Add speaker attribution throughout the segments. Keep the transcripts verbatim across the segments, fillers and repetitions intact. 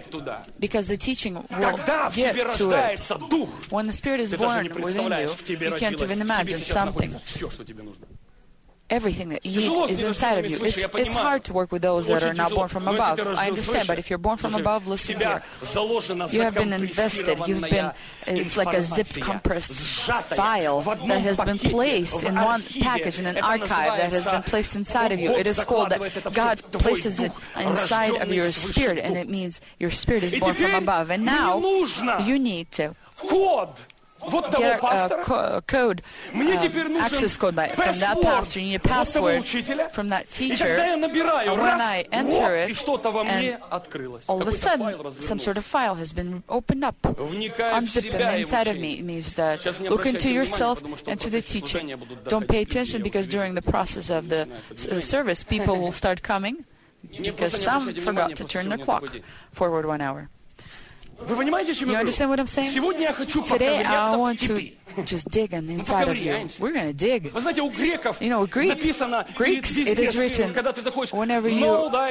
Speaker 1: попадает туда.
Speaker 2: Because the teaching will
Speaker 1: Когда в
Speaker 2: get
Speaker 1: тебе
Speaker 2: to it.
Speaker 1: рождается дух,
Speaker 2: When the Spirit is
Speaker 1: ты даже
Speaker 2: born
Speaker 1: не
Speaker 2: within
Speaker 1: представляешь,
Speaker 2: you,
Speaker 1: в тебе
Speaker 2: you can't
Speaker 1: родилось,
Speaker 2: even
Speaker 1: в тебе
Speaker 2: imagine
Speaker 1: сейчас
Speaker 2: something.
Speaker 1: находится все, что тебе нужно.
Speaker 2: Everything that you need is inside of you. It's, it's hard to work with those that are not born from above. I understand, but if you're born from above, listen here. You have been invested. You've been, it's like a zipped, compressed file that has been placed in one package, in an archive that has been placed inside of you. It is called that God places it inside of your spirit, and it means your spirit is born from above. And now you need to get a co- code, uh, access code by, from that pastor. You need a password from that teacher. And when I enter it, and all of a sudden, some sort of file has been opened up, unzipped, and inside of me. It means that look into yourself and to the teacher. Don't pay attention, because during the process of the uh, service, people will start coming, because some forgot to turn the clock forward one hour. You understand what I'm saying? Today I want to just dig on the inside of you. We're going to dig. You know, Greek, Greeks, it is written, whenever you, you know,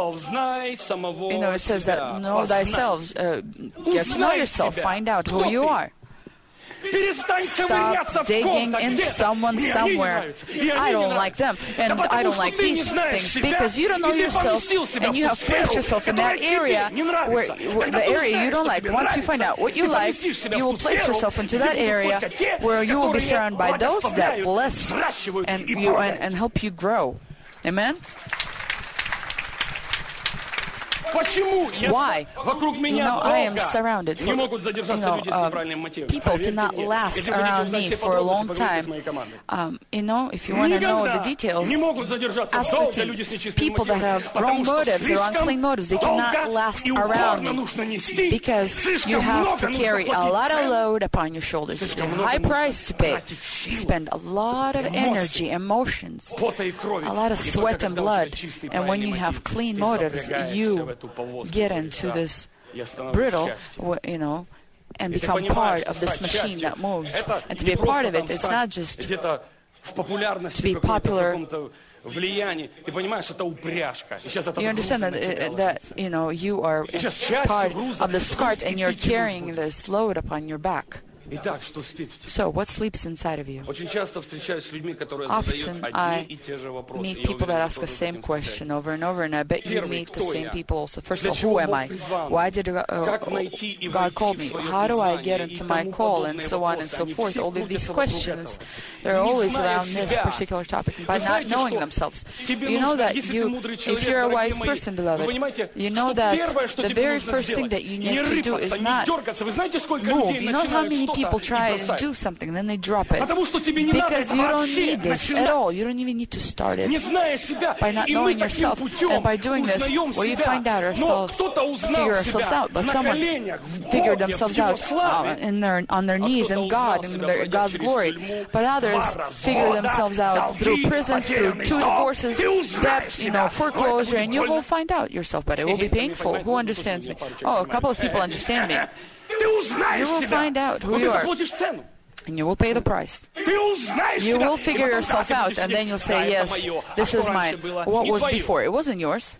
Speaker 2: it says that know thyself, uh, get to know yourself, find out who you are. Stop digging in someone somewhere. I don't like them, and I don't like these things, because you don't know yourself, and you have placed yourself in that area, where, where the area you don't like. Once you find out what you like, you will place yourself into that area where you will be surrounded by those that bless and you and, and help you grow. Amen? Why? You know, I am surrounded. For, you know, uh, people cannot last around me for a long time. Um, you know, if you want to know the details, ask the team. People that have wrong motives or unclean motives, they cannot last around me, because you have to carry a lot of load upon your shoulders. There's a high price to pay. You spend a lot of energy, emotions, a lot of sweat and blood. And when you have clean motives, you get into this brittle, you know, and become part of this machine that moves. And to be a part of it, it's not just to be popular. You understand that, uh, that you know, you are part of the cart and you're carrying this load upon your back. So, what sleeps inside of you? Often I meet people that ask the same question over and over, and I bet you meet the same people also. First of all, who am I? Why did uh, God call me? How do I get into my call? And so on and so forth. All of these questions, they're always around this particular topic. By not knowing themselves, you know that you, if you're a wise person, beloved, you know that the very first thing that you need to do is not move. You know how many people try and do something, then they drop it. Because you don't need this at all. You don't even need to start it. By not knowing yourself, and by doing this, where you find out ourselves, figure ourselves out. But someone figured themselves out uh, in their, on their knees in God, in their, God's glory. But others figure themselves out through prisons, through two divorces, debt, you know, foreclosure, and you will find out yourself. But it will be painful. Who understands me? Oh, a couple of people understand me. You will find out who you are, and you will pay the price. You will figure yourself out, and then you'll say, yes, this is mine. What was before? It wasn't yours.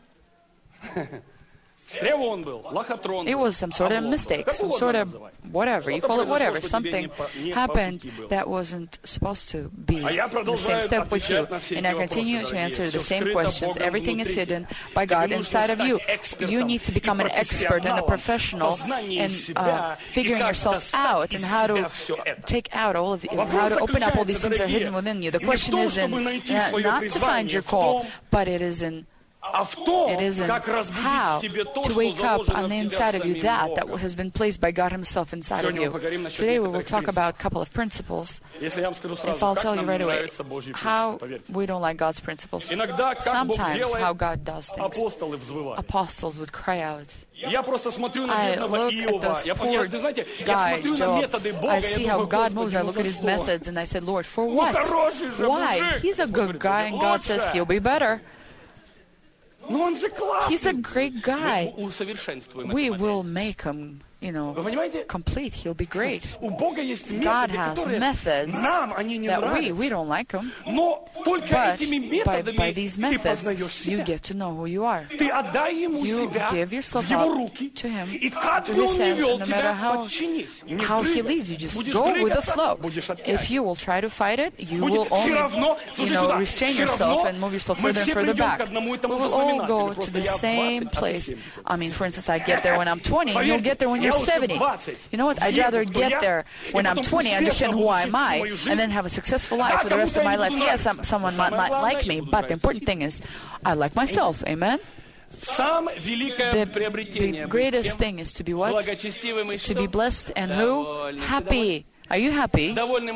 Speaker 2: It was some sort of mistake, some sort of whatever, you call it whatever. Something happened that wasn't supposed to be the same step with you. And I continue to answer the same questions. Everything is hidden by God inside of you. You need to become an expert and a professional in uh, figuring yourself out and how to take out all of the, how to open up all these things that are hidden within you. The question isn't uh, not to find your call, but it is in It isn't how to wake up on the inside of you that that has been placed by God Himself inside of you. Today we will talk about a couple of principles. If I'll tell you right away how we don't like God's principles. Sometimes how God does things. Apostles would cry out. I look at this poor guy, Job. I see how God moves. I look at his methods and I said, Lord, for what? Why? He's a good guy and God says he'll be better. He's a great guy. We will make him you know, complete. He'll be great. God has methods that we, we don't like them. But by, by these methods, you get to know who you are. You give yourself up to Him, to His hands, and no matter how, how He leads you, just go with the flow. If you will try to fight it, you will only, you know, restrain yourself and move yourself further and further back. We will all go to the same place. I mean, for instance, I get there when I'm twenty, and you'll get there when you're seventy. You know what? I'd rather get there when I'm twenty, understand who am I, and then have a successful life for the rest of my life. Yes, I'm, someone might not like me, but the important thing is I like myself. Amen? The, the greatest thing is to be what? To be blessed and who? Happy. Are you happy?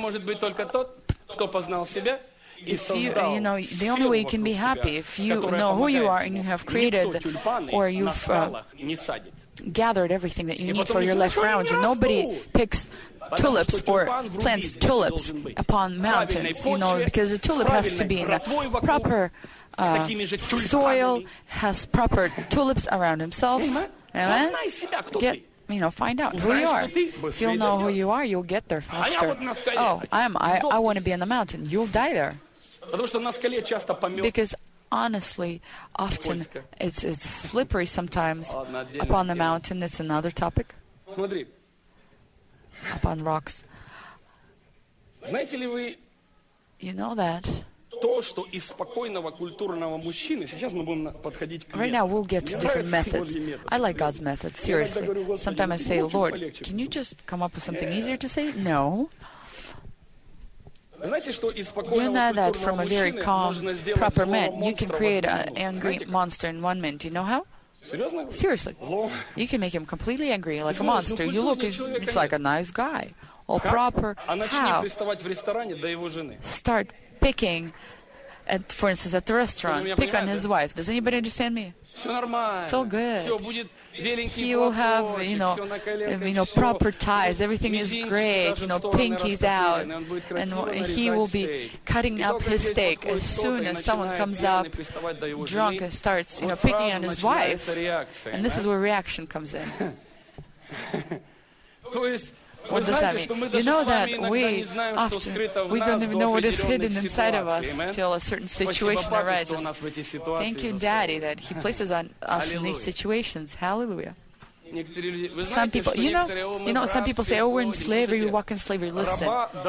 Speaker 2: If you, uh, you know, the only way you can be happy if you know who you are and you have created or you've uh, gathered everything that you need for your life around you. Nobody picks tulips or plants tulips upon mountains, you know, because a tulip has to be in a proper uh, soil, has proper tulips around himself. Amen? Get, you know, find out who you are. If you'll know who you are, you'll get there faster. Oh, I'm, I, I want to be on the mountain. You'll die there. Because honestly, often it's it's slippery sometimes upon the mountain. It's another topic. Upon rocks. You know that. Right now we'll get to different methods. I like God's method, seriously. Sometimes I say, Lord, can you just come up with something easier to say? No. You know that from a very calm, proper man, you can create an angry monster in one minute. You know how? Seriously. You can make him completely angry, like a monster. You look, it's like a nice guy. All proper. How? Start picking, at, for instance, at the restaurant. Pick on his wife. Does anybody understand me? It's all good. He will have, you know, you know, proper ties. Everything is great. You know, pinkies out, and he will be cutting up his steak as soon as someone comes up drunk and starts, you know, picking on his wife. And this is where reaction comes in. What does that mean? You know that we often, we don't even know what is hidden inside of us until a certain situation arises. Thank you, Daddy, that He places on us in these situations. Hallelujah. Some people, you know, you know, some people say, oh, we're in slavery, we walk in slavery. Listen,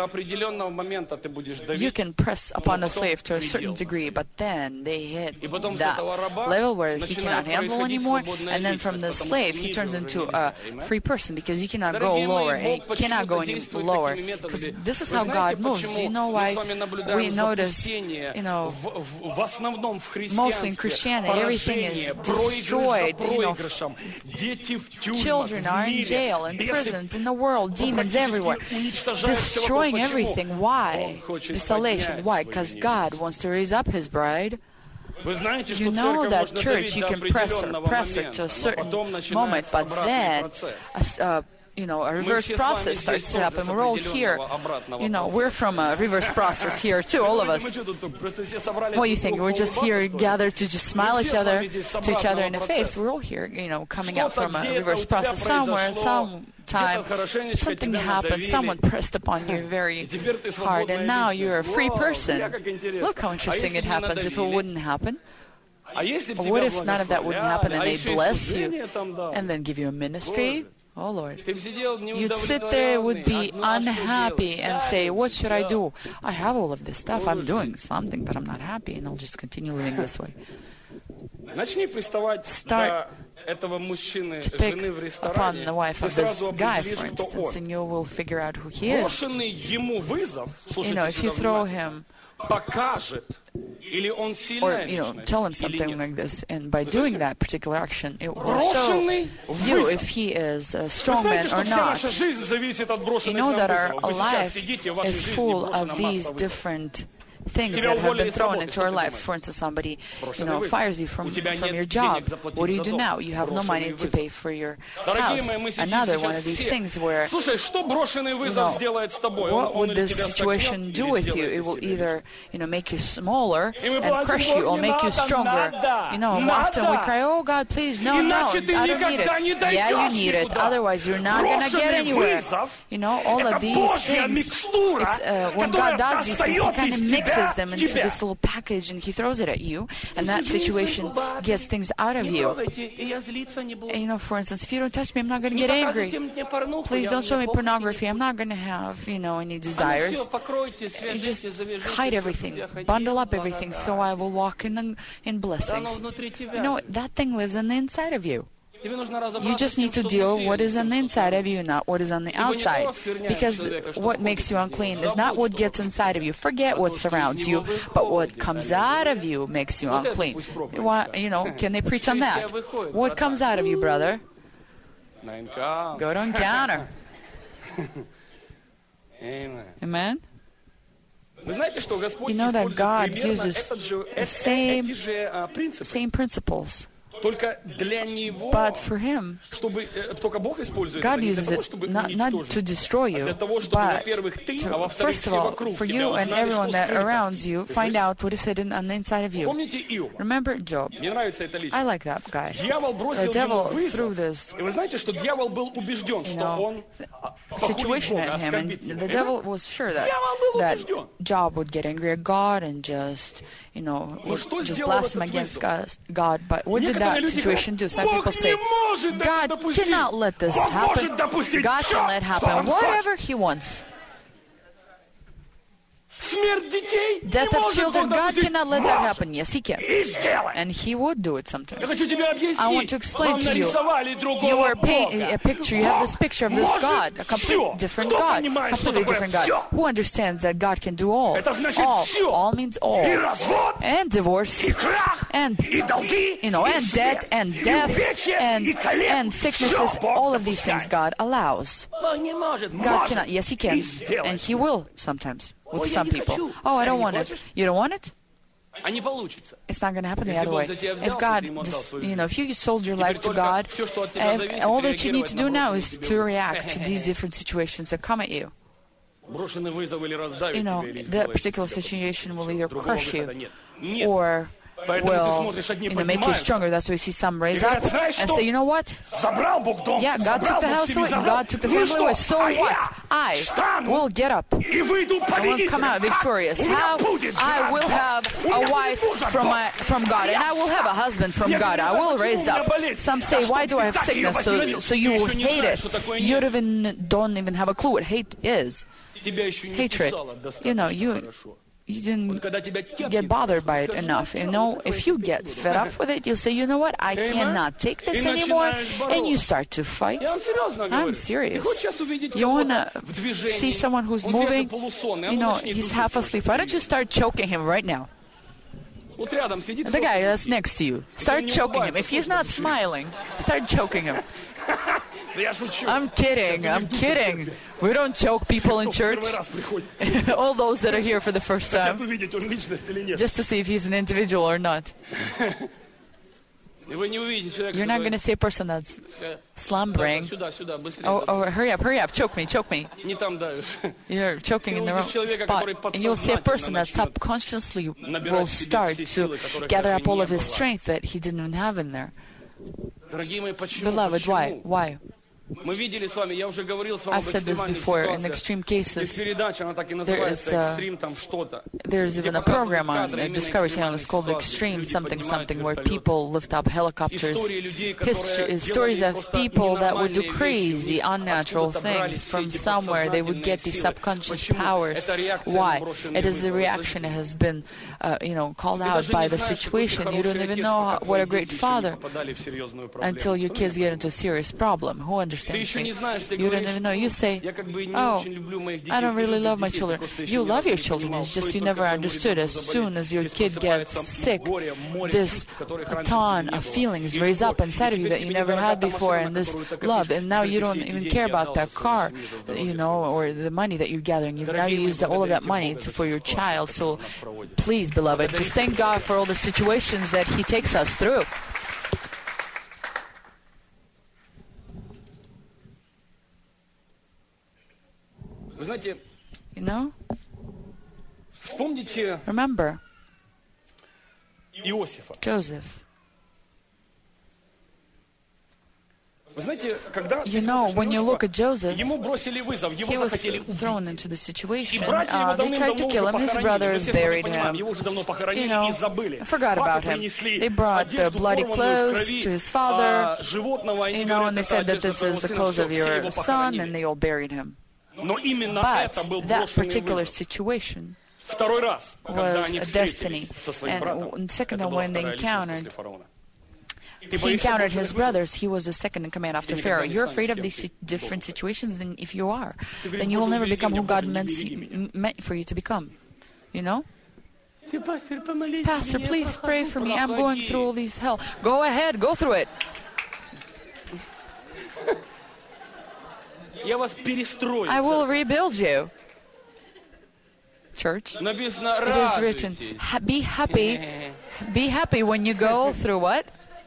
Speaker 2: you can press upon a slave to a certain degree, but then they hit that level where he cannot handle anymore, and then from the slave, he turns into a free person because you cannot go lower, and he cannot go any lower, because this is how God moves. You know why we notice, you know, mostly in Christianity, everything is destroyed, you know, children are in jail, in prisons, in the world, demons everywhere, destroying everything. Why? Desolation. Why? Because God wants to raise up His bride. You know that church, you can press her, press her to a certain moment, but then uh, you know, a reverse process starts to happen. We're all here. You know, we're from a reverse process here too, all of us. What do you think? We're just here gathered to just smile each other to each other in the face. We're all here, you know, coming out from a reverse process somewhere, sometime. Something happened. Someone pressed upon you very hard, and now you're a free person. Look how interesting it happens if it wouldn't happen. But what if none of that wouldn't happen and they bless you and then give you a ministry? Oh, Lord. You'd sit there, would be unhappy and say, what should I do? I have all of this stuff. I'm doing something, but I'm not happy, and I'll just continue living this way. Start to pick upon the wife of this guy, for instance, and you will figure out who he is. You know, if you throw him or, you know, tell him something like this, and by doing that particular action, it will show you if he is a strong man or not. You know that our life is full of these different things that have been thrown into our lives. For instance, somebody, you know, fires you from, from your job. What do you do now? You have no money to pay for your house. Another one of these things where, you know, what would this situation do with you? It will either, you know, make you smaller and crush you, or make you stronger. You know, often we cry, oh God, please, no, no, I don't need it. Yeah, you need it. Otherwise, you're not going to get anywhere. You know, all of these things, it's, uh, when God does these things, He kind of mixes them into this little package and He throws it at you, and that situation gets things out of you. And, you know, for instance, if you don't touch me, I'm not going to get angry. Please don't show me pornography. I'm not going to have, you know, any desires. You just hide everything, bundle up everything, so I will walk in in blessings. You know, that thing lives on the inside of you. You just need to deal with what is on the inside of you, not what is on the outside. Because what makes you unclean is not what gets inside of you. Forget what surrounds you, but what comes out of you makes you unclean. You know, can they preach on that? What comes out of you, brother? Go to encounter. Amen? You know that God uses the same, same principles. But for Him, God uses it not, not to destroy you, but to, first of all, for you and everyone that around you, find out what is hidden on the inside of you. Remember Job? I like that guy. The devil threw this, you know, situation at him, and the devil was sure that, that Job would get angry at God and just, you know, just blaspheme against God. But what did that situation do? Some people say, God cannot let this happen. God can let happen whatever He wants. Death of children, God cannot let that happen. Yes, He can. And He would do it sometimes. I want to explain to you. You are painting a picture. You have this picture of this God, a completely different God. Completely different God. Who understands that God can do all? All. All means all. And divorce. And, you know, and debt, and death, and, and sicknesses. All of these things God allows. God cannot. Yes, He can. And He will sometimes. With some people. Oh, I don't want it. You don't want it? It's not going to happen the other way. If God, you know, if you sold your life to God, and all that you need to do now is to react to these different situations that come at you. You know, that particular situation will either crush you or will, you know, make you stronger. That's why you see some raise up and say, you know what? Yeah, God took the house away, God took the family away. So what? I will get up. I will come out victorious. How? I will have a wife from my, from God, and I will have a husband from God. I will raise up. Some say, why do I have sickness? So, so you will hate it. You even don't even have a clue what hate is. Hatred. You know, you... You didn't get bothered by it enough. You know, if you get fed up with it, you'll say, you know what, I cannot take this anymore, and you start to fight. I'm serious. You want to see someone who's moving, you know, he's half asleep. Why don't you start choking him right now? The guy that's next to you, start choking him. If he's not smiling, start choking him. I'm kidding, I'm kidding. We don't choke people in church. All those that are here for the first time. Just to see if he's an individual or not. You're not going to see a person that's slumbering. Oh, oh, hurry up, hurry up, choke me, choke me. You're choking in the wrong spot. And you'll see a person that subconsciously will start to gather up all of his strength that he didn't even have in there. Beloved, why? Why? I've said this before, in extreme cases, there is a, there's even a program on uh, Discovery Channel, it's called Extreme something something, where people lift up helicopters. History, stories of people that would do crazy, unnatural things from somewhere. They would get these subconscious powers. Why? It is the reaction that has been, uh, you know, called out by the situation. You don't even know how, what a great father until your kids get into a serious problem. Who understands understand things. You don't even know. You say, oh, I don't really love my children. You love your children, it's just you never understood. As soon as your kid gets sick, this ton of feelings raise up inside of you that you never had before, and this love, and now you don't even care about that car, you know, or the money that you're gathering. You, now you use all of that money to, for your child. So please, beloved, just thank God for all the situations that He takes us through. You know? Remember Joseph. You know, when you look at Joseph, he was thrown into the situation. Uh, they tried to kill him. His brothers buried him. You know, forgot about him. They brought the bloody clothes to his father. You know, and they said that this is the clothes of your son, and they all buried him. But that particular situation was a destiny. And second, when they encountered, he encountered his brothers, he was the second in command after Pharaoh. You're afraid of these different situations, then if you are, then you will never become who God meant, meant for you to become. You know? Pastor, please pray for me. I'm going through all these hell. Go ahead, go through it. I will rebuild you. Church, it is written, ha- be happy, be happy when you go through what?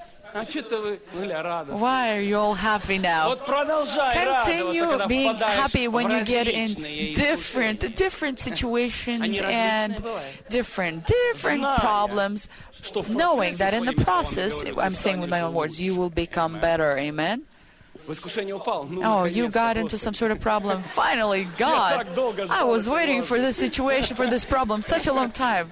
Speaker 2: Why are you all happy now? Continue being happy when you get in different, different situations and different, different problems, knowing that in the process, I'm saying with my own words, you will become better. Amen? Oh, you got into some sort of problem. Finally, God, I was waiting for this situation, for this problem, such a long time.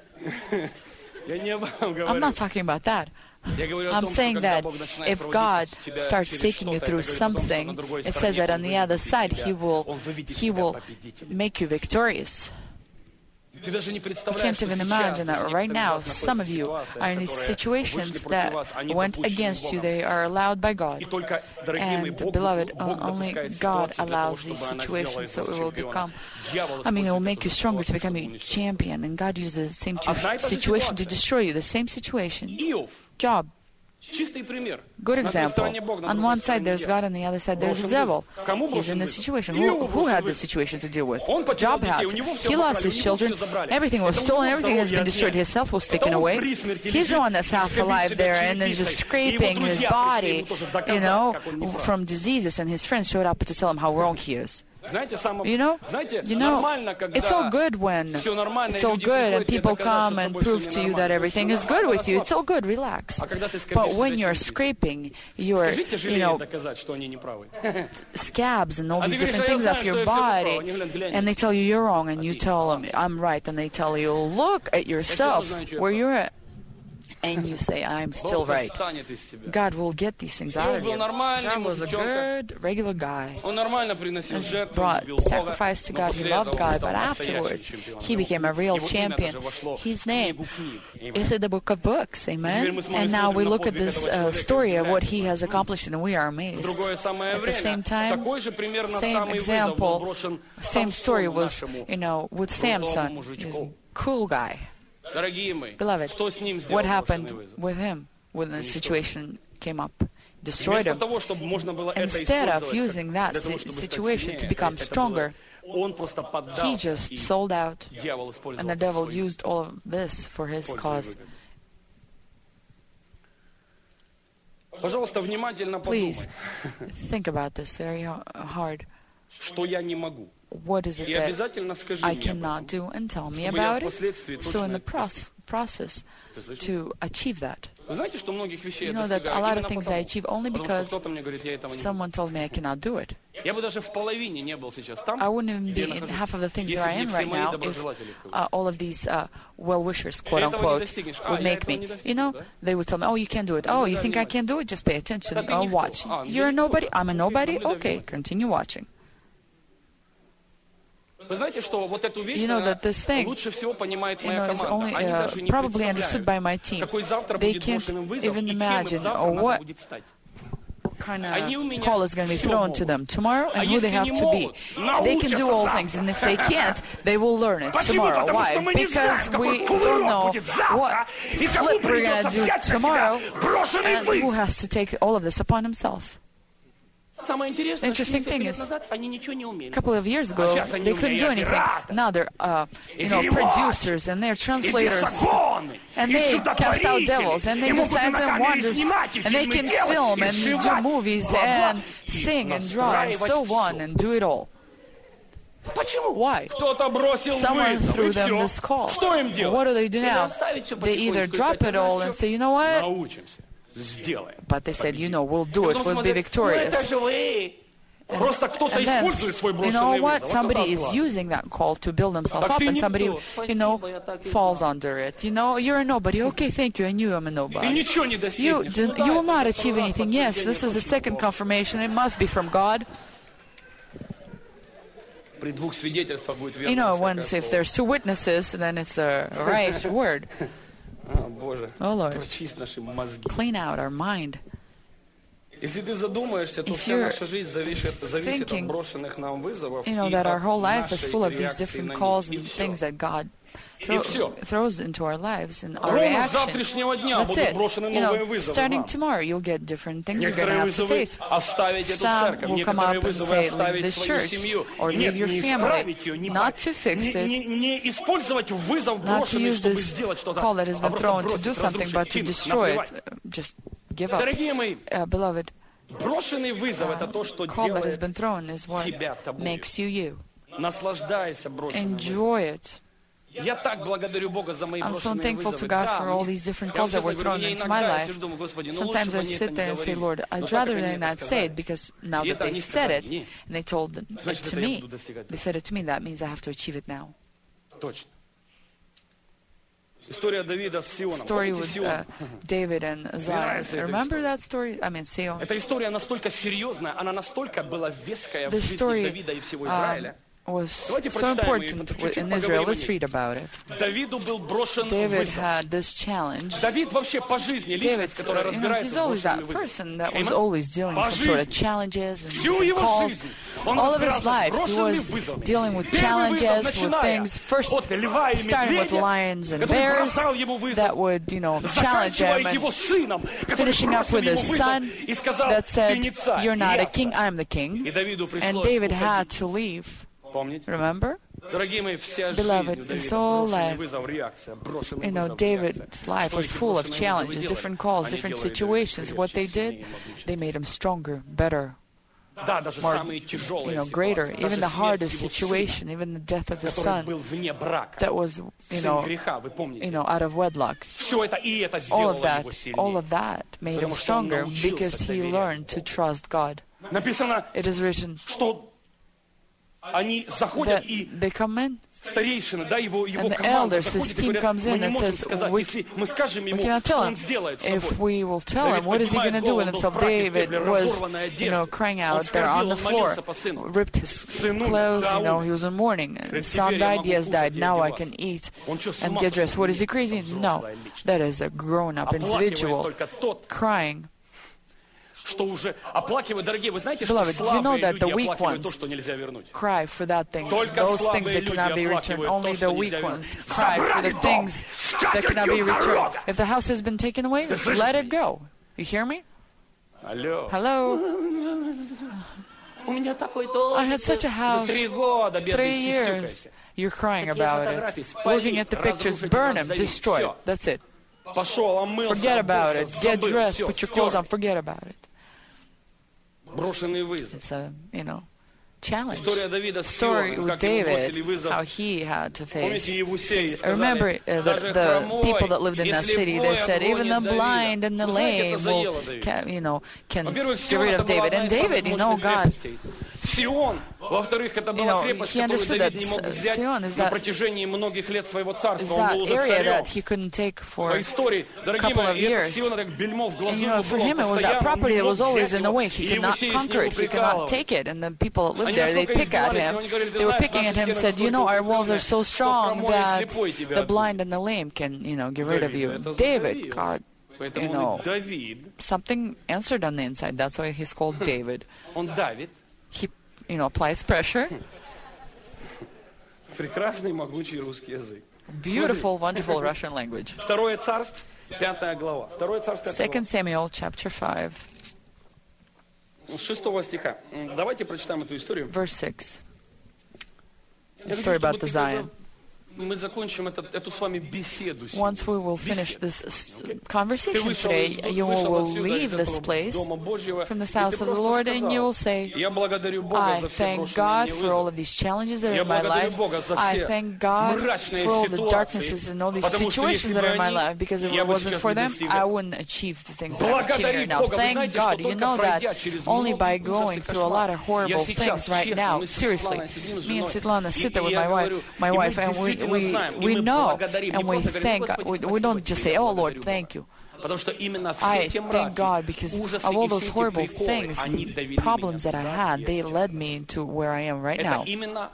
Speaker 2: I'm not talking about that. I'm saying that if God starts taking you through something, it says that on the other side, He will, He will make you victorious. You can't even imagine that right now some of you are in these situations that went against you. They are allowed by God. And, beloved, only God allows these situations, so it will become, I mean, it will make you stronger to become a champion. And God uses the same situation to destroy you, the same situation. Job. Good example. On one side there's God, on the other side there's the devil. He's in this situation. Who, who had this situation to deal with? Job had. He lost his children. Everything was stolen. Everything has been destroyed. His self was taken away. He's the one that's half alive there and then just scraping his body, you know, from diseases. And his friends showed up to tell him how wrong he is. You know, you know, it's all good when it's all good and people come and prove to you that everything is good with you. It's all good, relax. But when you're scraping your, you know, scabs and all these different things off your body, and they tell you you're wrong, and you tell them I'm right, and they tell you look at yourself where you're at. And you say, I'm still right. God will get these things out of you. Job was a good, regular guy. He brought sacrifice to God. He loved God. But afterwards, he became a real champion. His name is in the book of books. Amen? And now we look at this uh, story of what he has accomplished, and we are amazed. At the same time, same example, same story was, you know, with Samson. He's a cool guy. Beloved, what happened with him when the situation came up? Destroyed him. Instead of using that situation to become stronger, he just sold out, and the devil used all of this for his cause. Please, think about this very hard. What is it that I cannot do, and tell me about it, so in the proce- process to achieve that. You know that a lot of things I achieve only because someone told me I cannot do it. I wouldn't even be in half of the things that I am right now if uh, all of these uh, well-wishers, quote-unquote, would make me. You know, they would tell me, oh, you can't do it. Oh, you think I can't do it? Just pay attention. Oh, watch. You're a nobody? I'm a nobody? Okay, continue watching. You know that this thing, you know, is only uh, probably understood by my team. They can't even imagine or what kind of call is going to be thrown to them tomorrow and who they have to be. They can do all things, and if they can't, they will learn it tomorrow. Why? Because we don't know what flip we're going to do tomorrow, and who has to take all of this upon himself. The interesting thing is, a couple of years ago, they couldn't do anything. Now they're, uh, you know, producers and they're translators, and they cast out devils, and they do signs and wonders, and they can film and do movies and sing and draw and so on and do it all. Why? Someone threw them this call. What do they do now? They either drop it all and say, you know what? But they said, you know, we'll do it, we'll be victorious. And, and then, you know what? Somebody is using that call to build himself up, and somebody, you know, falls under it. You know, you're a nobody. Okay, thank you. I knew I'm a nobody. You, do, you will not achieve anything. Yes, this is a second confirmation. It must be from God. You know, once if there's two witnesses, then it's the right word. Oh Lord, clean out our mind. If you're thinking, you know, that our whole life is full of these different calls and things that God throw, throws into our lives and our reaction, that's it. You know, starting tomorrow, you'll get different things you're going to have to face. Some will come up and say, leave this church, or leave your family, not to fix it, not to use this call that has been thrown to do something, but to destroy it. Just give up. Uh, beloved, uh, call that has been thrown is what makes you you. Enjoy it. I'm so thankful to God for all these different calls that were thrown into my life. Sometimes I sit there and say, Lord, I'd rather they not say it, because now that they said it, and they told it to me, they said it to me, that means I have to achieve it now. Story with uh, David and Zion. Remember that story? I mean, Sion. This story um, was so important in Israel. Let's read about it. David had this challenge. David, uh, you know, he's always that person that was always dealing with some sort of challenges and different calls. All of his life, he was dealing with challenges, with things. First, starting with lions and bears that would, you know, challenge him, and finishing up with his son that said, "You're not a king, I'm the king." And David had to leave. Remember? Beloved, his whole life, you know, David's life was full of challenges, different calls, different situations. What they did, they made him stronger, better, more, you know, greater. Even the hardest situation, even the death of his son, that was, you know, you know, out of wedlock. All of that, all of that made him stronger because he learned to trust God. It is written that they come in, and the elders, his team comes in and says, we, we cannot tell him. If we will tell him, what is he going to do with himself? David was, you know, crying out there on the floor, ripped his clothes, you know, he was in mourning. His son died, yes, died, now I can eat and get dressed. What, is he crazy? No, that is a grown-up individual crying. Beloved, you know that the weak ones cry for that thing, those things that cannot be returned. Only the weak ones cry for the things that cannot be returned. If the house has been taken away, let it go. You hear me? Hello? I had such a house, three years. You're crying about it. Looking at the pictures, burn them, destroy it. That's it. Forget about it. Get dressed, put your clothes on, forget about it. It's a, you know, challenge. Story with David, how he had to face things. Remember uh, the, the people that lived in that city, they said, even the blind and the lame will, can, you know, can get rid of David. And David, you know, God, you know, he understood that Sion is that, is that area that he couldn't take for a couple of years. And, you know, for him it was that property that was always in the way. He could not conquer it. He could not take it. And the people that lived there, they pick at him. They were picking at him and said, you know, our walls are so strong that the blind and the lame can, you know, get rid of you. David, God you know, something answered on the inside. That's why he's called David. He, you know, applies pressure.
Speaker 1: Прекрасный, могучий русский язык.
Speaker 2: Beautiful, wonderful Russian language.
Speaker 1: Второе царство, пятая глава. Второе царство, пятая глава.
Speaker 2: Second Samuel, chapter five.
Speaker 1: С шестого стиха. Давайте прочитаем эту историю.
Speaker 2: Verse six. The story about the Zion.
Speaker 1: Мы закончим эту, эту с вами беседу сегодня.
Speaker 2: Once we will finish this uh, conversation today, you will leave this place from the house of the Lord, and you will say, I thank God for all of these challenges that are in my life. I thank God for all the darknesses and all these situations that are in my life, because if it wasn't for them, I wouldn't achieve the things that I'm achieving right now. Thank God. You know that only by going through a lot of horrible things right now, seriously. Me and Svetlana sit there with my wife, my wife, and we We, we know and we thank God. We, we don't just say, oh Lord, thank you. I thank God because of all those horrible things, problems that I had, they led me to where I am right now.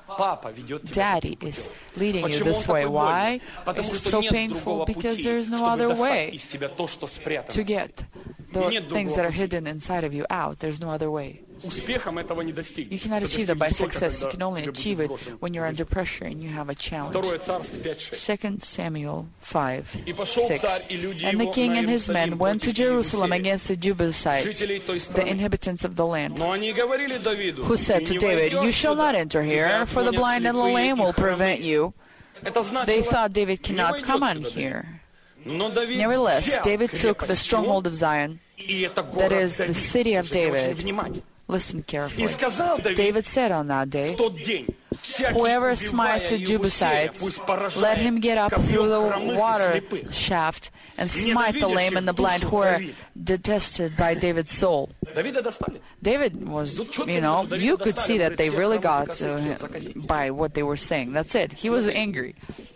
Speaker 2: Daddy is leading you this way. Why is it so painful? Because there is no other way to get the things that are hidden inside of you out. There's no other way. You cannot achieve that by success. You can only achieve it when you're under pressure and you have a challenge. Second Samuel five, six. And the king and his men went to Jerusalem against the Jebusites, the inhabitants of the land, who said to David, you shall not enter here, for the blind and the lame will prevent you. They thought David cannot come on here. Nevertheless, David took the stronghold of Zion, that is, the city of David. Listen carefully. David said on that day, whoever smites the Jebusites, let him get up through the water shaft and smite the lame and the blind who are detested by David's soul. David was, you know, you could see that they really got to him by what they were saying. That's it. He was angry.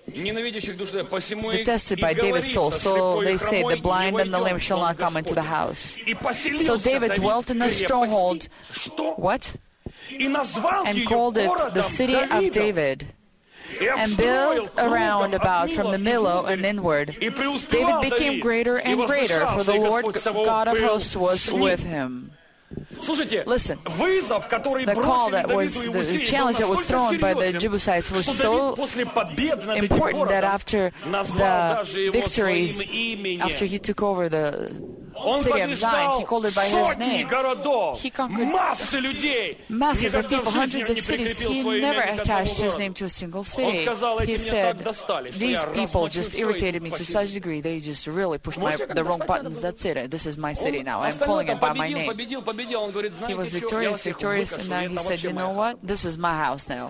Speaker 2: Detested by David's soul. So they say, the blind and the lame shall not come into the house. So David dwelt in the stronghold, what? And called it the city of David, and built around about from the Millo and inward. David became greater and greater, for the Lord God of hosts was with him. Listen, the call that was, the challenge that was thrown by the Jebusites was so important that after the victories, after he took over the city of Zion, he called it by his name. He conquered masses of people, hundreds of cities. He never attached his name to a single city. He said, these people just irritated me to such a degree, they just really pushed my, the wrong buttons. That's it. This is my city now. I'm calling it by my name. He was victorious, victorious, and now he said, you know what? This is my house now.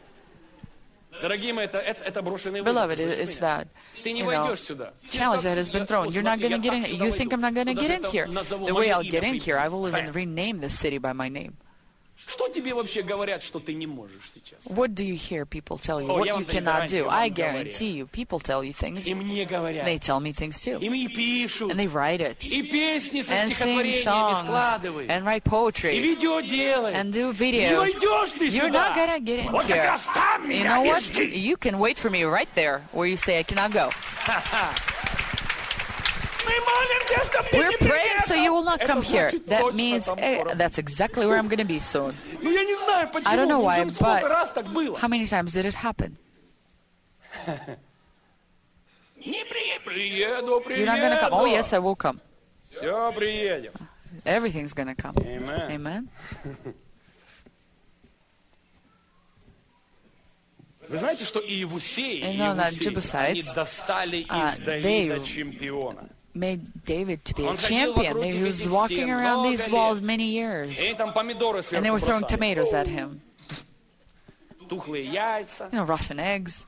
Speaker 2: Beloved, it's that, you know, challenge that has been thrown. You're not going to get in. You think I'm not going to get in here? The way I'll get in here, I will even rename this city by my name. What do you hear people tell you? What you cannot do? I guarantee you, people tell you things. They tell me things too. And they write it. And sing songs. And write poetry. And do videos. You're not going to get in here. You know what? You can wait for me right there where you say I cannot go. We're praying so you will not come here. That means eh, that's exactly where I'm going to be soon. I don't know why, but how many times did it happen? You're not going to come. Oh, yes, I will come. Everything's going to come.
Speaker 1: Amen.
Speaker 2: Amen.
Speaker 1: Вы знаете, что и Иевусей,
Speaker 2: и Иевусей, они
Speaker 1: достали из Давида чемпиона.
Speaker 2: Made David to be a champion. He was walking around these walls many years, and they were throwing tomatoes at him. You know, Russian eggs,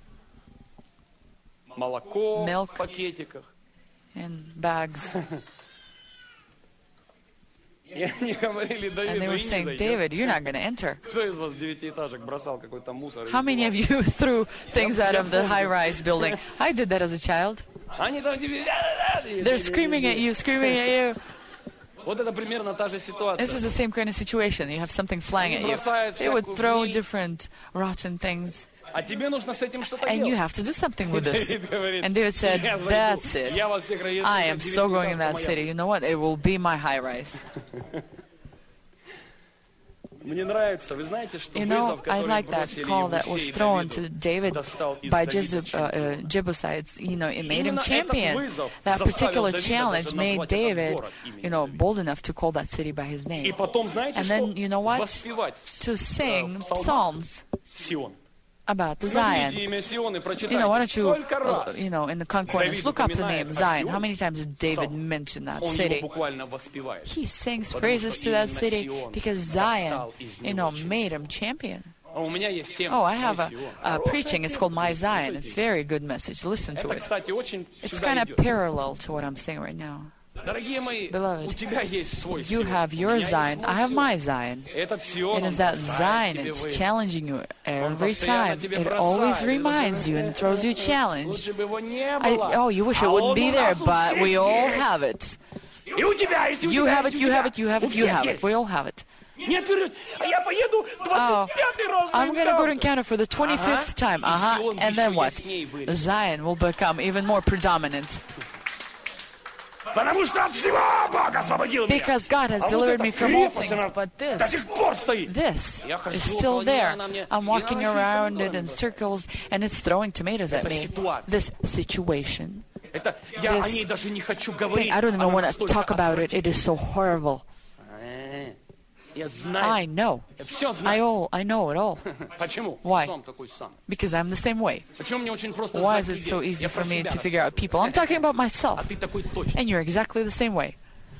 Speaker 2: milk in bags. And they were saying, David, you're not going to enter. How many of you threw things out of the high-rise building? I did that as a child. They're screaming at you, screaming at you. This is the same kind of situation. You have something flying at you. They would throw different rotten things. And you have to do something with this. And David said, that's it. I am so going in that city. You know what? It will be my high rise. You know, I like that call that was thrown to David by Jezub, uh, uh, Jebusites. You know, it made him champion. That particular challenge made David, you know, bold enough to call that city by his name. And then, you know what? To sing psalms about the Zion. You know, why don't you, uh, you know, in the concordance, look up the name Zion. How many times did David mention that city? He sings praises to that city because Zion, you know, made him champion. Oh, I have a, a preaching. It's called My Zion. It's a very good message. Listen to it. It's kind of parallel to what I'm saying right now. Beloved, you have your Zion, I have my Zion. It is that Zion, it's challenging you every time. It always reminds you and throws you a challenge. I, oh, you wish it wouldn't be there, but we all have it. You have it, you have it, you have it, you have it. We all have it. Oh, I'm going to go to encounter for the twenty-fifth time. Uh-huh. And then what? Zion will become even more predominant. Because God has delivered me from all things, but this, this is still there. I'm walking around it in circles, and it's throwing tomatoes at me. This situation, this thing, I don't even want to talk about it. It is so horrible. I know. I all. I know it all. Why? Because I'm the same way. Why is it so easy for me to figure out people? I'm talking about myself. And you're exactly the same way.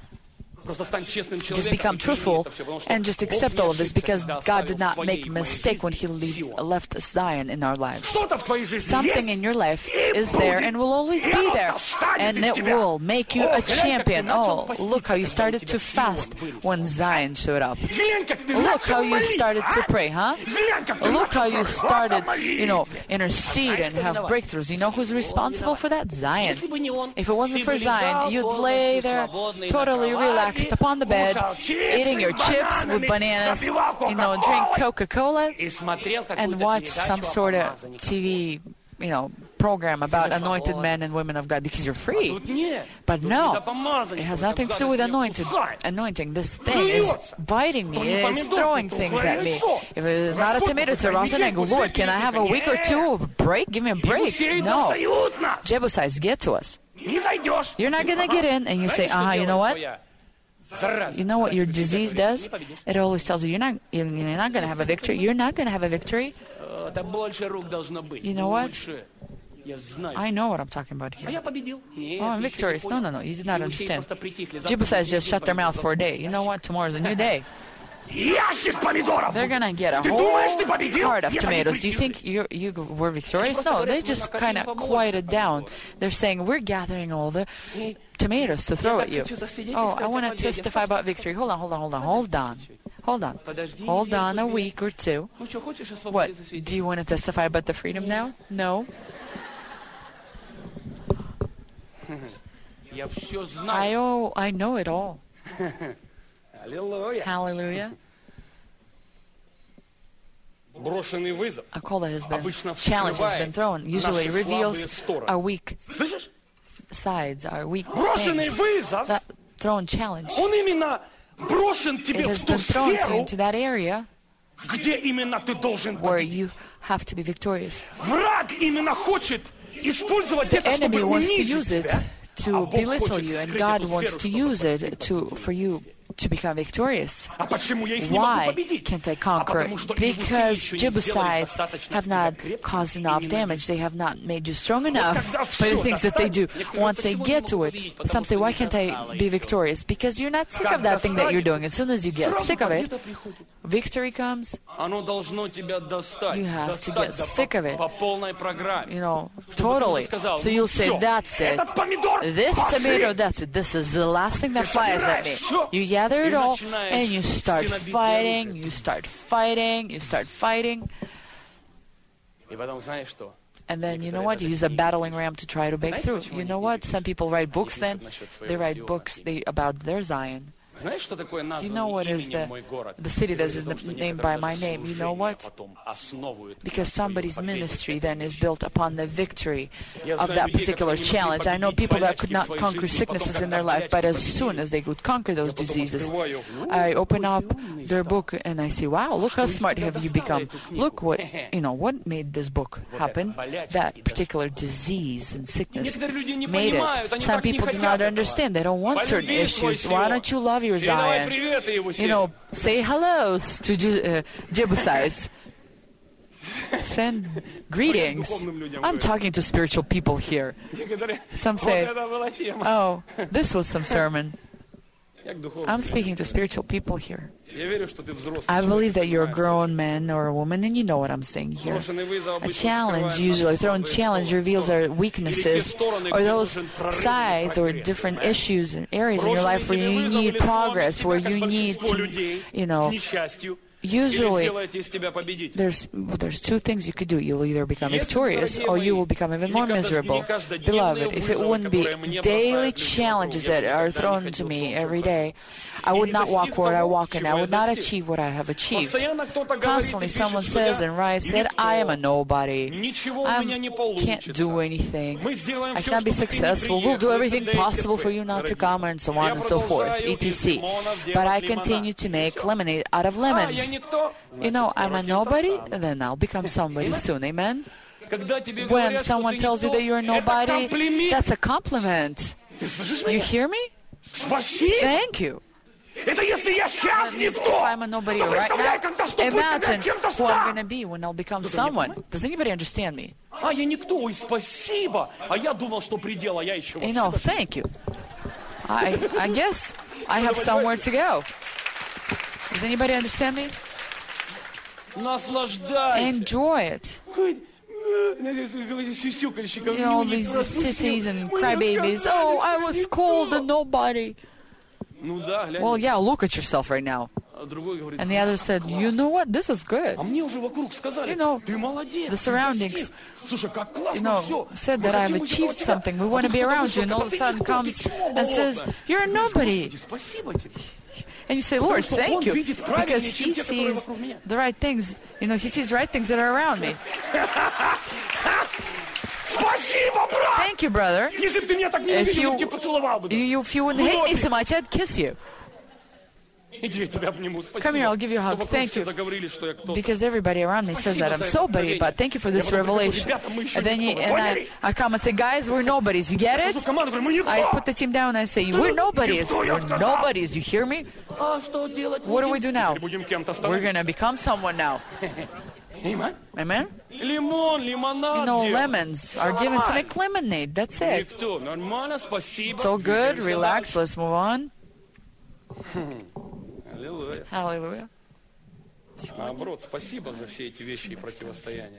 Speaker 2: Just become truthful and just accept all of this because God did not make a mistake when He leave, left Zion in our lives. Something in your life is there and will always be there. And it will make you a champion. Oh, look how you started to fast when Zion showed up. Look how you started to pray, huh? Look how you started, you know, intercede and have breakthroughs. You know who's responsible for that? Zion. If it wasn't for Zion, you'd lay there totally relaxed upon the bed, eating your chips with bananas, you know, drink Coca-Cola, and watch some sort of T V, you know, program about anointed men and women of God because you're free. But no, it has nothing to do with anointed, anointing. This thing is biting me. It is throwing things at me. If it's not a tomato, it's a rotten egg. Lord, can I have a week or two of break? Give me a break. No. Jebusites, get to us. You're not going to get in, and you say, uh-huh, you know what? You know what your disease does? It always tells you you're not you're not going to have a victory. You're not going to have a victory. You know what? I know what I'm talking about here. Oh, I'm victorious. No, no, no. You did not understand. Jebusites just shut their mouth for a day. You know what? Tomorrow's a new day. They're gonna get a whole cart of tomatoes. Do you think you you were victorious? No, they just kind of quieted down. They're saying, we're gathering all the tomatoes to throw at you. Oh, I want to testify about victory. Hold on, hold on, hold on, hold on. Hold on. Hold on a week or two. What? Do you want to testify about the freedom now? No. I, oh, I know it all. Hallelujah. A call that has been, challenge has been thrown, usually reveals our weak sides, our weak things. That thrown challenge, it has been thrown to into that area where you have to be victorious. The enemy wants to use it to belittle you, and God wants to use it to for you to become victorious. Why can't I conquer? Because Jebusites have not caused enough damage. They have not made you strong enough by the things that they do. Once they get to it, some say, why can't I be victorious? Because you're not sick of that thing that you're doing. As soon as you get sick of it, victory comes. You have to get sick of it. You know, totally. So you'll say, that's it. This tomato, that's it. This is the last thing that flies at me. You gather it all, and you start fighting, you start fighting, you start fighting. And then, you know what? You use a battling ram to try to break through. You know what? Some people write books then. They write books they, about their Zion. You know what is the, the city that is named by my name? You know what? Because somebody's ministry then is built upon the victory of that particular challenge. I know people that could not conquer sicknesses in their life, but as soon as they could conquer those diseases, I open up their book and I say, wow, look how smart have you become. Look what, you know, what made this book happen? That particular disease and sickness made it. Some people do not understand. They don't want certain issues. Why don't you love your Zion? You know, say hello to Je- uh, Jebusites. Send greetings. I'm talking to spiritual people here. Some say, oh, this was some sermon. I'm speaking to spiritual people here. I believe that you're a grown man or a woman, and you know what I'm saying here. A challenge, usually, thrown challenge reveals our weaknesses, or those sides or different issues and areas in your life where you need progress, where you need to, you know, usually, there's there's two things you could do. You'll either become victorious or you will become even more miserable. Beloved, if it wouldn't be daily challenges that are thrown to me every day, I would not walk where I walk and I would not achieve what I have achieved. Constantly someone says, and Ryan said, I am a nobody. I can't do anything. I cannot be successful. We'll do everything possible for you not to come, and so on and so forth, et cetera. But I continue to make lemonade out of lemons. You know, I'm a nobody, and then I'll become somebody soon. Amen? When someone tells you that you're a nobody, that's a compliment. You hear me? Thank you. If I'm a nobody right now, imagine who I'm going to be when I'll become someone. Does anybody understand me? You know, thank you. I, I guess I have somewhere to go. Does anybody understand me? Enjoy it. You know, these sissies and crybabies. Oh, I was called a nobody. Well, yeah, look at yourself right now. And the other said, you know what, this is good. You know, the surroundings, you know, said that I've achieved something. We want to be around you. And all of a sudden comes and says, you're a nobody. And you say, Lord, thank you. Because he sees the right things. You know, he sees right things that are around me. Thank you, brother. If you, you, if you wouldn't hate me so much, I'd kiss you. Come here, I'll give you a hug. Thank you. Because everybody around me says that I'm somebody, but thank you for this revelation. And then you, and I, I come and say, guys, we're nobodies. You get it? I put the team down and I say, we're nobodies. We're nobodies. You hear me? What do we do now? We're going to become someone now. Amen? You know, lemons are given to make lemonade. That's it. So good. Relax. Let's move on. Hallelujah.
Speaker 1: Наоборот, спасибо за все эти вещи и противостояния.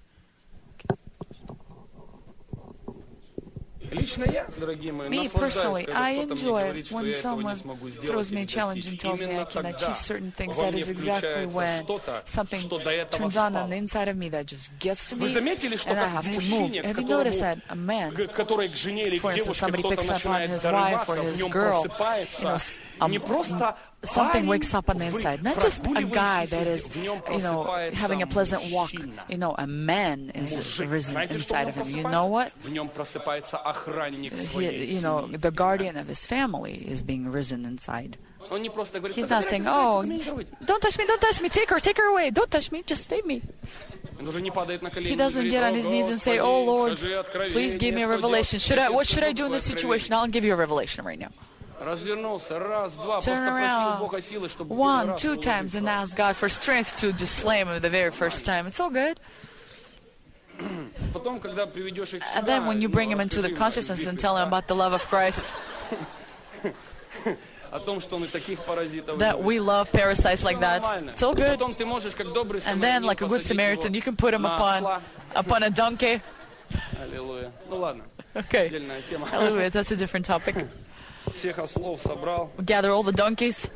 Speaker 2: Me personally, I enjoy when someone throws me a challenge and tells me I can achieve certain things. That is exactly when something turns on on the inside of me that just gets to me and I have to move. Have you noticed that a man, for instance, somebody picks up on his wife or his girl, you know, um, something wakes up on the inside. Not just a guy that is, you know, having a pleasant walk. You know, a man is risen inside of him. You know what? He, you know, the guardian of his family is being risen inside. He's not saying, oh, don't touch me, don't touch me, take her, take her away, don't touch me, just save me. He doesn't get on his knees and say, oh Lord, please give me a revelation. Should I, what should I do in this situation? I'll give you a revelation right now. Turn around one, two times and ask God for strength to just slay him the very first time. It's all good. And then when you bring him into the consciousness and tell him about the love of Christ, that we love parasites like that, it's all good. And then, like a good Samaritan, you can put him upon upon a donkey. Okay. Hallelujah, that's a different topic. Gather all the donkeys.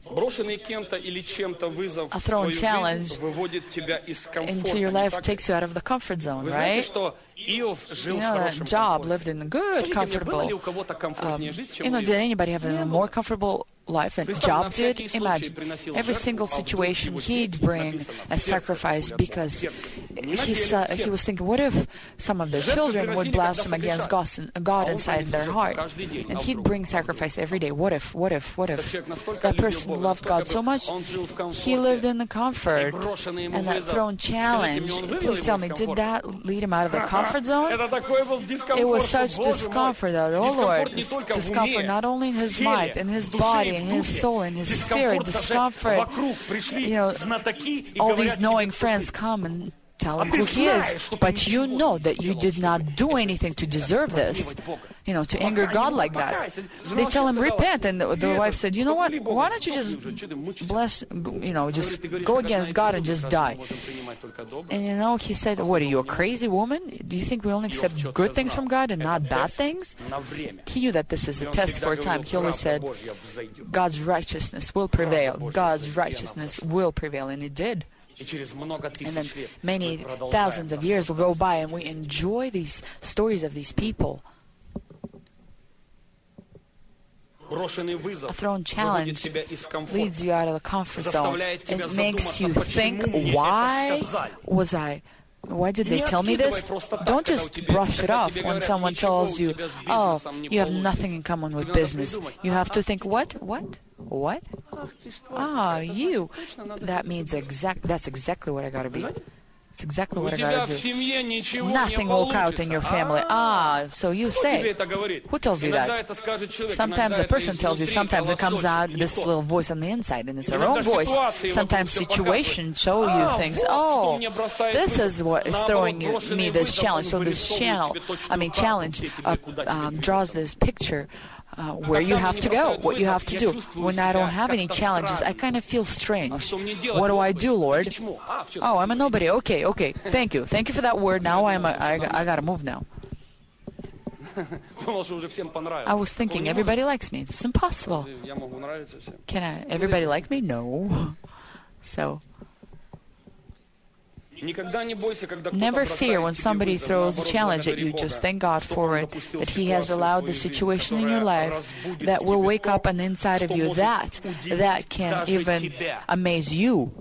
Speaker 2: A thrown challenge into your life takes you out of the comfort zone, right? You know, that Job lived in a good, comfortable... Um, you know, did anybody have a more comfortable life than Job did? Imagine, every single situation he'd bring a sacrifice because he, saw, he was thinking, what if some of their children would blaspheme against God inside their heart? And he'd bring sacrifice every day. What if, what if, what if? That person loved God so much, he lived in the comfort. And that thrown challenge, please tell me, did that lead him out of the comfort zone? It was such discomfort that, oh Lord, discomfort not only in his mind, in his body, in his soul, in his spirit, discomfort. You know, all these knowing friends come and tell him who he is, but you know that you did not do anything to deserve this, you know, to anger God like that. They tell him, repent, and the, the wife said, you know what, why don't you just bless, you know, just go against God and just die. And you know, he said, what, are you a crazy woman? Do you think we only accept good things from God and not bad things? He knew that this is a test for a time. He always said, God's righteousness will prevail. God's righteousness will prevail, and it did. And then many thousands of years will go by and we enjoy these stories of these people. A thrown challenge leads you out of the comfort zone. It makes you think, why was I... Why did they tell me this? Don't just brush it off when someone tells you, oh, you have nothing in common with business. You have to think, what? What? What? Ah, you. That means exact. That's exactly what I gotta be. It's exactly what I gotta do. Nothing will work out in your family. Ah, so you say. Who tells you that? Sometimes a person tells you, sometimes it comes out, this little voice on the inside, and it's our own voice. Sometimes situations show you things. Oh, this is what is throwing you, me this challenge. So this channel, I mean challenge, uh, um, draws this picture. Uh, where you have to go, what you have to do. When I don't have any challenges, I kind of feel strange. What do I do, Lord? Oh, I'm a nobody. Okay, okay. Thank you. Thank you for that word. Now I'm a, I, I gotta move now. I was thinking, everybody likes me. It's impossible. Can I, everybody like me? No. So... Never fear when somebody throws a challenge at you. Just thank God for it, that He has allowed the situation in your life that will wake up on the inside of you, that, that can even amaze you.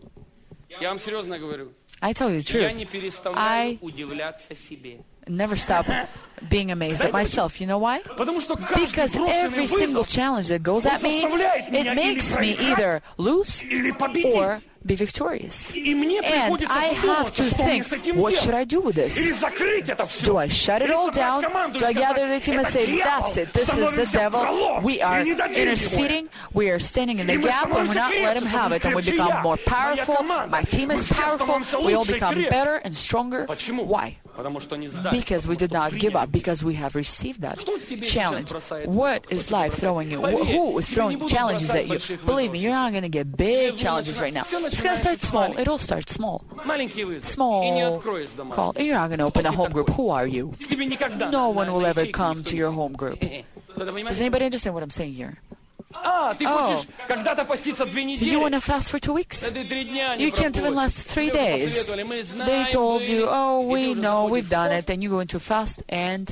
Speaker 2: I tell you the truth. I never stop being amazed at myself. You know why? Because every single challenge that goes at me, it makes me either lose or be victorious. And I have to think, what should I do with this? Do I shut it all down? Do I gather the team and say, that's it, this is the devil, we are interceding, we are standing in the gap, and we're not let him have it, and we become more powerful, my team is powerful, we all become better and stronger. Why? Because we did not give up, because we have received that challenge. What is life throwing you? Who is throwing challenges at you? Believe me, you're not going to get big challenges right now. It's going to start small. It'll start small. Small call. You're not going to open a home group. Who are you? No one will ever come to your home group. Does anybody understand what I'm saying here? Oh, you want to fast for two weeks? You can't even last three days. They told you, oh, we know, we've done it. Then you go into fast and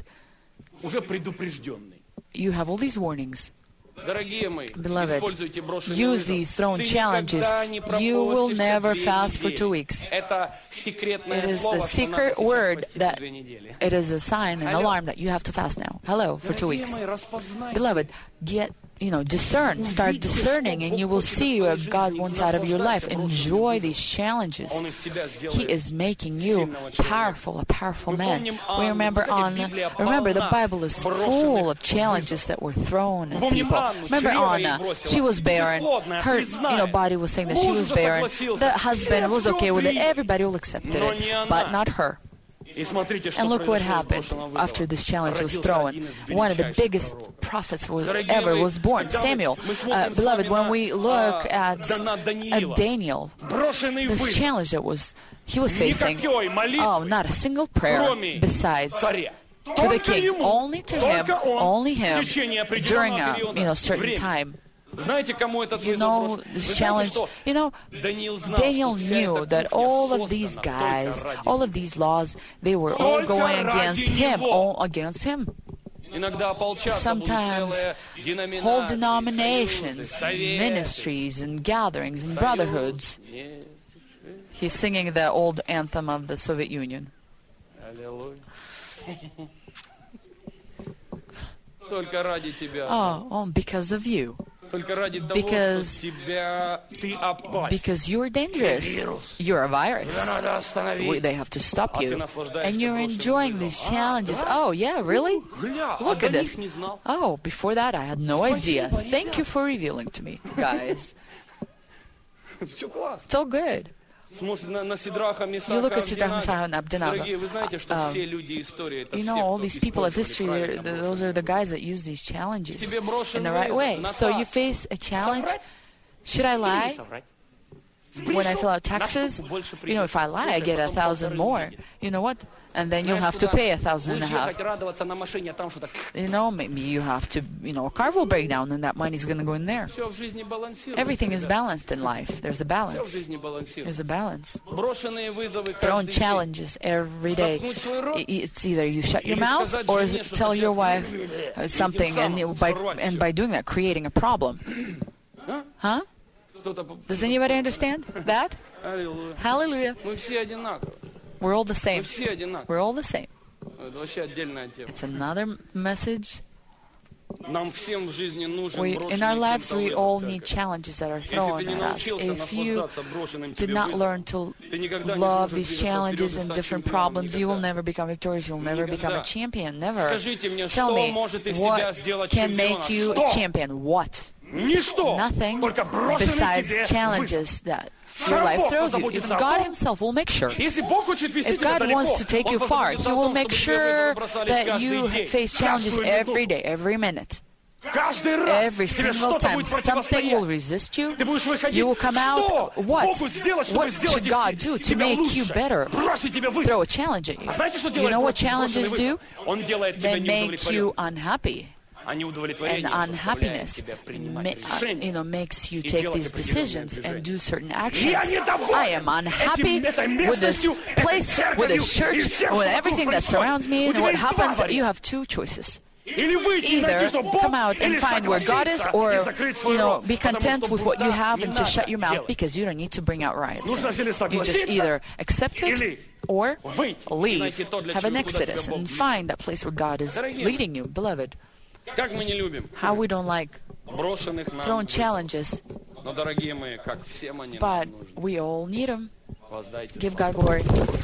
Speaker 2: you have all these warnings. Beloved, use these thrown challenges. You will never fast for two weeks. It is the secret word that it is a sign, an alarm that you have to fast now. Hello, for two weeks. Beloved, get you know, discern, start discerning, and you will see what God wants out of your life. Enjoy these challenges. He is making you powerful, a powerful man. We remember on, remember the Bible is full of challenges that were thrown at people. Remember Anna, she was barren. Her, you know, body was saying that she was barren. The husband was okay with it. Everybody will accept it, but not her. And look what happened after this challenge was thrown. One of the biggest prophets was, ever was born, Samuel. Uh, beloved, when we look at, at Daniel, this challenge that was he was facing, oh, not a single prayer besides to the king, only to him, only him, during a you know certain time. You know, this challenge, you know, Daniel knew that all of these guys, all of these laws, they were all going against him, all against him. Sometimes whole denominations, ministries and gatherings and brotherhoods. He's singing the old anthem of the Soviet Union. Oh, oh, because of you. Because, because you're dangerous. You're a virus. They have to stop you. And you're enjoying these challenges. Oh, yeah, really? Look at this. Oh, before that, I had no idea. Thank you for revealing to me, guys. It's all good. You look at Sidrach, Mesach, and Abednego. Um, you know, all these people of history, those are the guys that use these challenges in the right way. So you face a challenge. Should I lie? When I fill out taxes, you know, if I lie, I get a thousand more. You know what? And then you'll have to pay a thousand and a half. You know, maybe you have to, you know, a car will break down and that money's going to go in there. Everything is balanced in life. There's a balance. There's a balance. Thrown challenges every day. It's either you shut your mouth or tell your wife something, and by, and by doing that, creating a problem. Huh? Does anybody understand that? Hallelujah. We're all the same. We're all the same. It's another message. We, in our lives, we all need challenges that are thrown at us. If you did not learn to love these challenges and different problems, you will never become victorious. You'll never become a champion. Never. Tell me, what can make you a champion? What? Nothing besides challenges that your life throws you. If God Himself will make sure, if God wants to take you far, He will make sure that you face challenges every day, every minute. Every single time something will resist you, you will come out. What? What should God do to make you better? Throw a challenge at you. You know what challenges do? They make you unhappy. And unhappiness, you know, makes you take these decisions and do certain actions. I am unhappy with this place, with this church, with everything that surrounds me. And what happens? You have two choices. Either come out and find where God is, or, you know, be content with what you have and just shut your mouth, because you don't need to bring out riots. You just either accept it or leave, have an exodus, and find that place where God is leading you, beloved. How we don't like thrown challenges, but we all need them. Give God glory.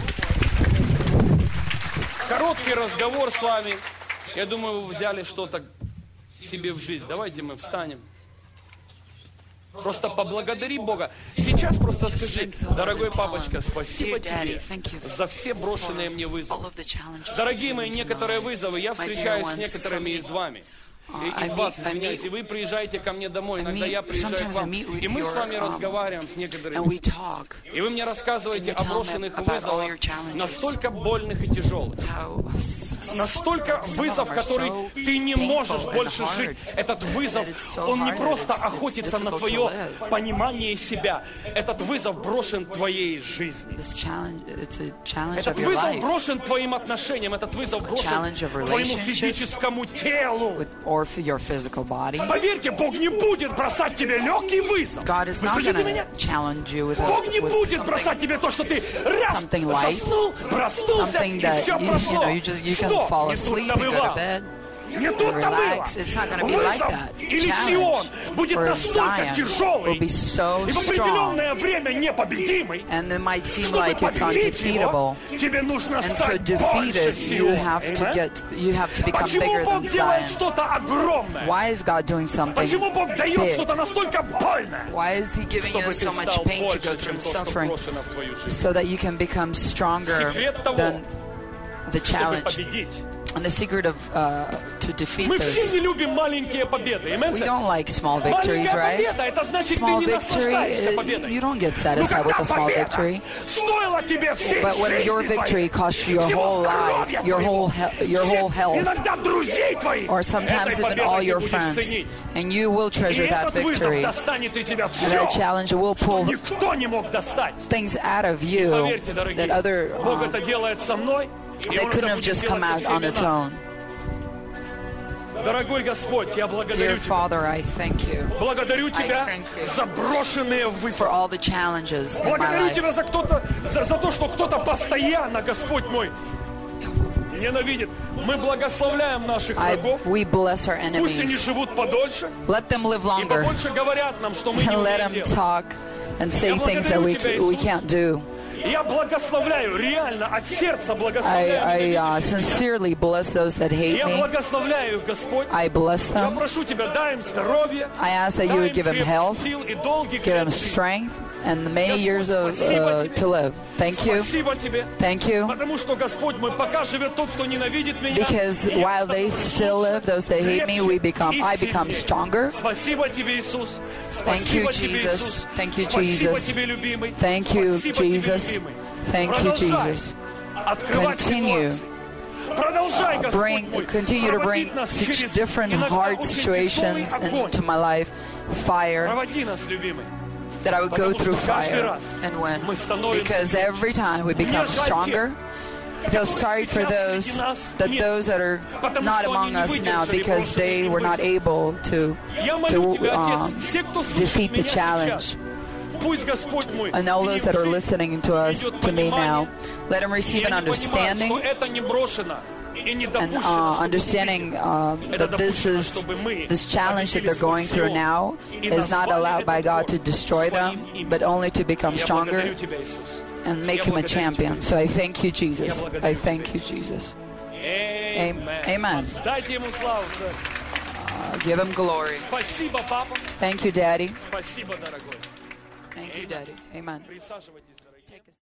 Speaker 1: Короткий разговор с вами. Я думаю, вы взяли что-то себе в жизнь. Давайте мы встанем. Просто поблагодари Бога. Сейчас просто скажи: дорогой папочка, спасибо тебе за все брошенные мне вызовы. Дорогие мои, некоторые вызовы я встречаюсь с некоторыми из вами. Из вас, извиняюсь, и вы приезжаете ко мне домой, иногда я приезжаю к вам, и мы с вами разговариваем с некоторыми, и вы мне рассказываете о брошенных вызовах, настолько больных и тяжелых, настолько вызов, который ты не можешь больше жить. Этот вызов, он не просто охотится на твое понимание себя, этот вызов брошен твоей жизни. Этот вызов брошен твоим отношениям, этот вызов брошен твоему физическому телу.
Speaker 2: Or for your physical body.
Speaker 1: Поверьте, Бог не будет бросать тебе легкий вызов.
Speaker 2: God is not going to challenge you with, a,
Speaker 1: Бог не
Speaker 2: with
Speaker 1: будет бросать тебе то, что ты раз
Speaker 2: something light,
Speaker 1: заснул, проснулся,
Speaker 2: something
Speaker 1: и
Speaker 2: that
Speaker 1: все
Speaker 2: you,
Speaker 1: прошло.
Speaker 2: you know, you just you can
Speaker 1: Что?
Speaker 2: fall asleep and go to bed.
Speaker 1: Не тут-то было. Вызов или Сион будет настолько тяжелый и в определенное время непобедимый, чтобы победить его, тебе нужно стать больше Сиона. Почему Бог делает что-то огромное? Почему Бог дает что-то настолько больное? Чтобы ты стал больше, чем то, что брошено в твою жизнь.
Speaker 2: So that you can become stronger than the challenge. And the secret of uh, to defeat
Speaker 1: Мы
Speaker 2: this.
Speaker 1: все не любим маленькие победы.
Speaker 2: We don't like small victories,
Speaker 1: Маленькая
Speaker 2: right?
Speaker 1: победа, это значит,
Speaker 2: Small
Speaker 1: ты не
Speaker 2: victory,
Speaker 1: наслаждаешься
Speaker 2: uh,
Speaker 1: победой.
Speaker 2: you don't get
Speaker 1: Ну,
Speaker 2: satisfied with
Speaker 1: когда
Speaker 2: a small
Speaker 1: победа
Speaker 2: victory.
Speaker 1: стоила тебе всей
Speaker 2: But when
Speaker 1: жизни
Speaker 2: your victory
Speaker 1: твоей,
Speaker 2: costs you your
Speaker 1: всего
Speaker 2: whole life,
Speaker 1: здоровья
Speaker 2: your
Speaker 1: твоего,
Speaker 2: whole he- your whole
Speaker 1: всех
Speaker 2: health,
Speaker 1: иногда друзей твоих,
Speaker 2: or sometimes
Speaker 1: этой
Speaker 2: even
Speaker 1: победой
Speaker 2: all
Speaker 1: ты
Speaker 2: your
Speaker 1: будешь
Speaker 2: friends,
Speaker 1: ценить.
Speaker 2: and you will
Speaker 1: И
Speaker 2: treasure that
Speaker 1: этот вызов
Speaker 2: victory.
Speaker 1: достанет из тебя
Speaker 2: And
Speaker 1: все,
Speaker 2: that challenge will
Speaker 1: что
Speaker 2: pull
Speaker 1: никто не мог достать.
Speaker 2: things out of you
Speaker 1: Поверьте, дорогие,
Speaker 2: that other
Speaker 1: Бог
Speaker 2: uh,
Speaker 1: это делает со мной, и
Speaker 2: that
Speaker 1: Он
Speaker 2: couldn't
Speaker 1: это
Speaker 2: have
Speaker 1: будет
Speaker 2: just come
Speaker 1: делать
Speaker 2: out
Speaker 1: со
Speaker 2: on
Speaker 1: всеми
Speaker 2: its
Speaker 1: нами.
Speaker 2: own.
Speaker 1: Дорогой Господь, я благодарю
Speaker 2: Dear
Speaker 1: Тебя.
Speaker 2: Father, I thank you
Speaker 1: Благодарю Тебя
Speaker 2: thank you
Speaker 1: за брошенные
Speaker 2: for
Speaker 1: вызовы.
Speaker 2: all the challenges in my
Speaker 1: Благодарю
Speaker 2: life.
Speaker 1: Тебя за, кто-то, за, за то, что кто-то постоянно, Господь мой, ненавидит. Мы благословляем наших
Speaker 2: I,
Speaker 1: врагов.
Speaker 2: we bless our
Speaker 1: Пусть они
Speaker 2: enemies.
Speaker 1: живут подольше
Speaker 2: Let them live
Speaker 1: и
Speaker 2: longer
Speaker 1: побольше говорят нам, что мы не
Speaker 2: and let
Speaker 1: умеем
Speaker 2: them
Speaker 1: делать.
Speaker 2: talk and say things that we, we can't do.
Speaker 1: Я благословляю, реально, от сердца
Speaker 2: I,
Speaker 1: благословляю.
Speaker 2: I uh,
Speaker 1: ненавидящих.
Speaker 2: sincerely bless those that hate
Speaker 1: Я
Speaker 2: me.
Speaker 1: благословляю их, Господь.
Speaker 2: I bless
Speaker 1: Я
Speaker 2: them.
Speaker 1: прошу Тебя, дай им здоровье,
Speaker 2: I ask that you
Speaker 1: дай
Speaker 2: would
Speaker 1: им
Speaker 2: give them
Speaker 1: крепких
Speaker 2: health,
Speaker 1: сил и долгий
Speaker 2: give them
Speaker 1: крепкий жизнь.
Speaker 2: strength, and many years of,
Speaker 1: Спасибо
Speaker 2: uh,
Speaker 1: Тебе.
Speaker 2: to live. Thank you.
Speaker 1: Спасибо Тебе.
Speaker 2: Thank you.
Speaker 1: Потому что, Господь мой, пока живет тот, кто ненавидит меня,
Speaker 2: Because
Speaker 1: я
Speaker 2: while they still live, those that hate me, we become, I become stronger.
Speaker 1: Спасибо Тебе, Иисус.
Speaker 2: Thank you,
Speaker 1: Спасибо Тебе,
Speaker 2: Jesus.
Speaker 1: Иисус.
Speaker 2: Thank you,
Speaker 1: Спасибо
Speaker 2: Jesus.
Speaker 1: Тебе, любимый.
Speaker 2: Thank you,
Speaker 1: Спасибо Тебе,
Speaker 2: Jesus.
Speaker 1: любимый.
Speaker 2: Thank you,
Speaker 1: Продолжай
Speaker 2: Jesus.
Speaker 1: открывать
Speaker 2: Continue.
Speaker 1: ситуации. Продолжай, Господь
Speaker 2: Bring,
Speaker 1: мой,
Speaker 2: continue to bring
Speaker 1: проводить нас
Speaker 2: such
Speaker 1: через
Speaker 2: different
Speaker 1: иногда
Speaker 2: hard
Speaker 1: очень
Speaker 2: situations
Speaker 1: тяжелый огонь.
Speaker 2: into my life, fire,
Speaker 1: Проводи нас, любимый.
Speaker 2: that I would go
Speaker 1: Потому
Speaker 2: through
Speaker 1: что каждый
Speaker 2: fire
Speaker 1: раз
Speaker 2: and win.
Speaker 1: мы становимся
Speaker 2: Because every time we become stronger, I feel sorry for those that those that are not among us now because they were not able to
Speaker 1: Я молю Тебя,
Speaker 2: to
Speaker 1: Отец,
Speaker 2: um,
Speaker 1: все, кто слушает
Speaker 2: defeat the
Speaker 1: меня
Speaker 2: challenge.
Speaker 1: сейчас, пусть Господь мой,
Speaker 2: And all those that are listening to us, to me now, let them
Speaker 1: и
Speaker 2: receive an
Speaker 1: они понимают, что
Speaker 2: understanding
Speaker 1: это не брошено и не
Speaker 2: and
Speaker 1: допущено,
Speaker 2: uh,
Speaker 1: чтобы
Speaker 2: understanding uh,
Speaker 1: Это
Speaker 2: that this
Speaker 1: допущено,
Speaker 2: is
Speaker 1: чтобы мы
Speaker 2: this challenge that
Speaker 1: победили
Speaker 2: they're going through
Speaker 1: свой
Speaker 2: now
Speaker 1: и
Speaker 2: is not
Speaker 1: назвали
Speaker 2: allowed by
Speaker 1: этот
Speaker 2: God to
Speaker 1: город
Speaker 2: destroy them,
Speaker 1: своим именем.
Speaker 2: but only to become
Speaker 1: Я
Speaker 2: stronger
Speaker 1: благодарю Тебя, Иисус.
Speaker 2: and make
Speaker 1: Я
Speaker 2: him a
Speaker 1: благодарю
Speaker 2: champion.
Speaker 1: Тебя.
Speaker 2: So I thank you, Jesus.
Speaker 1: Я благодарю
Speaker 2: I
Speaker 1: Тебя,
Speaker 2: thank you,
Speaker 1: Иисус.
Speaker 2: Jesus.
Speaker 1: Amen.
Speaker 2: Amen.
Speaker 1: Дайте Ему славу.
Speaker 2: Uh, give him glory.
Speaker 1: Спасибо, папа.
Speaker 2: Thank you, Daddy.
Speaker 1: Спасибо, дорогой.
Speaker 2: Thank you, Daddy. Amen.
Speaker 1: Присаживайтесь.